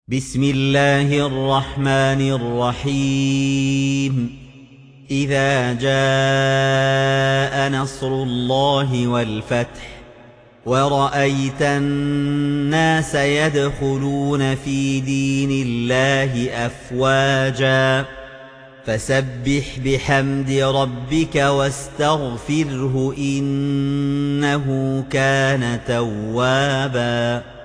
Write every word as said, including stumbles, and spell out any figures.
بسم الله الرحمن الرحيم إذا جاء نصر الله والفتح ورأيت الناس يدخلون في دين الله أفواجا فسبح بحمد ربك واستغفره إنه كان توابا.